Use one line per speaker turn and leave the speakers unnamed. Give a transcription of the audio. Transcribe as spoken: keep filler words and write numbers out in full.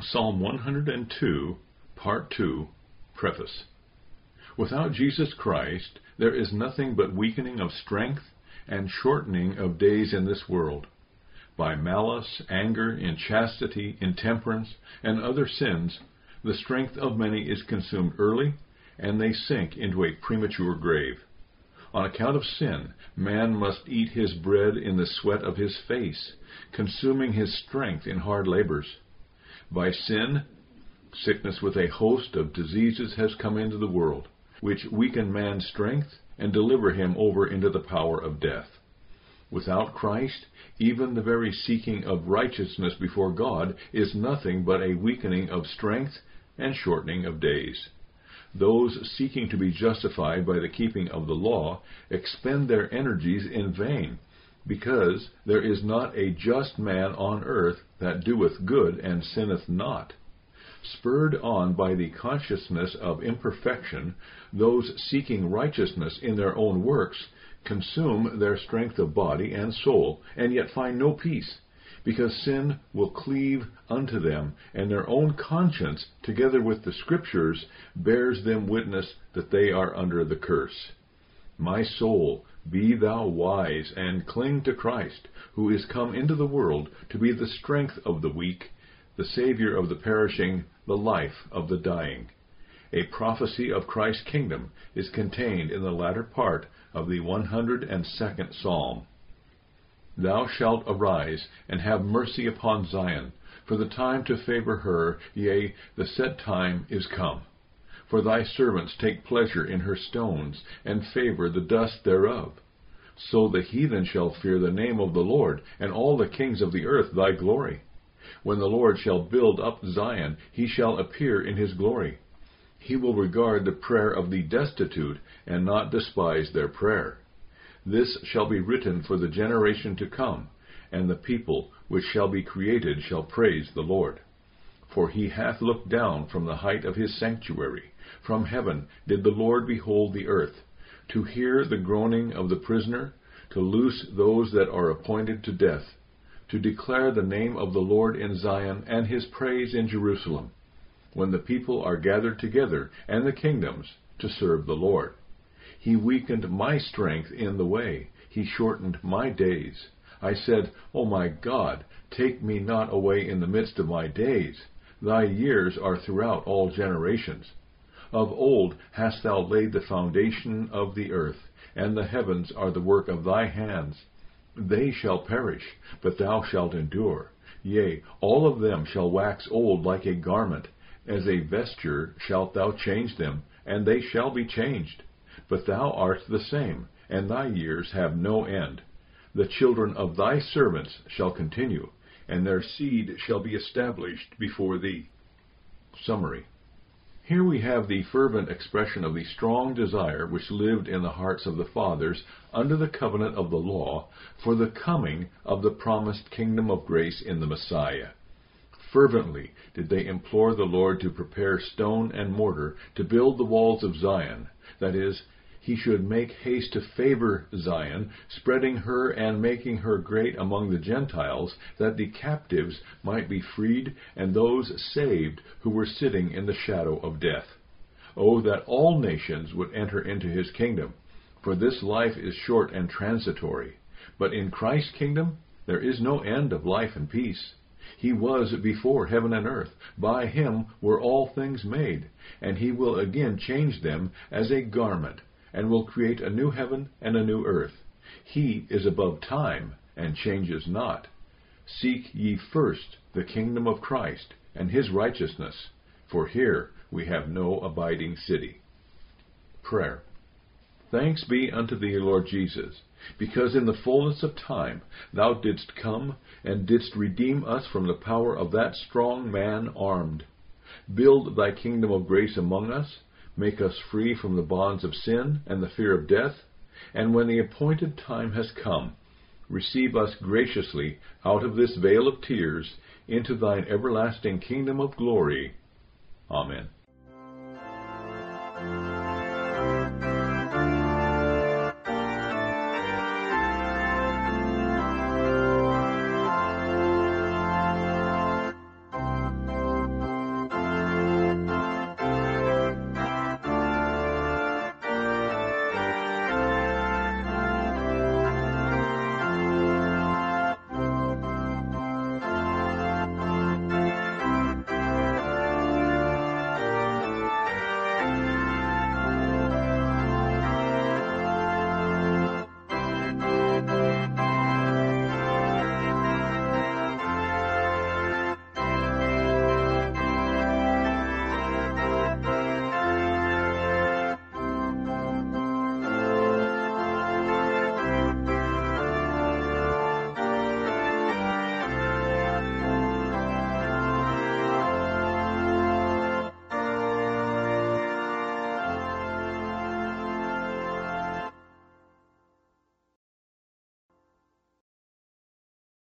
Psalm one hundred two, Part two, Preface. Without Jesus Christ, there is nothing but weakening of strength and shortening of days in this world. By malice, anger, inchastity, intemperance, and other sins, the strength of many is consumed early, and they sink into a premature grave. On account of sin, man must eat his bread in the sweat of his face, consuming his strength in hard labors. By sin, sickness with a host of diseases has come into the world, which weaken man's strength and deliver him over into the power of death. Without Christ, even the very seeking of righteousness before God is nothing but a weakening of strength and shortening of days. Those seeking to be justified by the keeping of the law expend their energies in vain, because there is not a just man on earth that doeth good and sinneth not. Spurred on by the consciousness of imperfection, those seeking righteousness in their own works consume their strength of body and soul, and yet find no peace, because sin will cleave unto them, and their own conscience, together with the Scriptures, bears them witness that they are under the curse. My soul, be thou wise, and cling to Christ, who is come into the world to be the strength of the weak, the Savior of the perishing, the life of the dying. A prophecy of Christ's kingdom is contained in the latter part of the one hundred second Psalm. Thou shalt arise, and have mercy upon Zion, for the time to favor her, yea, the set time is come. For thy servants take pleasure in her stones, and favor the dust thereof. So the heathen shall fear the name of the Lord, and all the kings of the earth thy glory. When the Lord shall build up Zion, he shall appear in his glory. He will regard the prayer of the destitute, and not despise their prayer. This shall be written for the generation to come, and the people which shall be created shall praise the Lord. For he hath looked down from the height of his sanctuary. From heaven did the Lord behold the earth, to hear the groaning of the prisoner, to loose those that are appointed to death, to declare the name of the Lord in Zion, and his praise in Jerusalem, when the people are gathered together, and the kingdoms, to serve the Lord. He weakened my strength in the way. He shortened my days. I said, O my God, take me not away in the midst of my days. Thy years are throughout all generations. Of old hast thou laid the foundation of the earth, and the heavens are the work of thy hands. They shall perish, but thou shalt endure. Yea, all of them shall wax old like a garment. As a vesture shalt thou change them, and they shall be changed. But thou art the same, and thy years have no end. The children of thy servants shall continue, and their seed shall be established before thee. Summary. Here we have the fervent expression of the strong desire which lived in the hearts of the fathers under the covenant of the law for the coming of the promised kingdom of grace in the Messiah. Fervently did they implore the Lord to prepare stone and mortar to build the walls of Zion, that is, he should make haste to favor Zion, spreading her and making her great among the Gentiles, that the captives might be freed, and those saved who were sitting in the shadow of death. Oh, that all nations would enter into his kingdom, for this life is short and transitory. But in Christ's kingdom there is no end of life and peace. He was before heaven and earth. By him were all things made, and he will again change them as a garment, and will create a new heaven and a new earth. He is above time, and changes not. Seek ye first the kingdom of Christ, and his righteousness, for here we have no abiding city. Prayer. Thanks be unto thee, Lord Jesus, because in the fullness of time thou didst come, and didst redeem us from the power of that strong man armed. Build thy kingdom of grace among us, make us free from the bonds of sin and the fear of death, and when the appointed time has come, receive us graciously out of this vale of tears into thine everlasting kingdom of glory. Amen.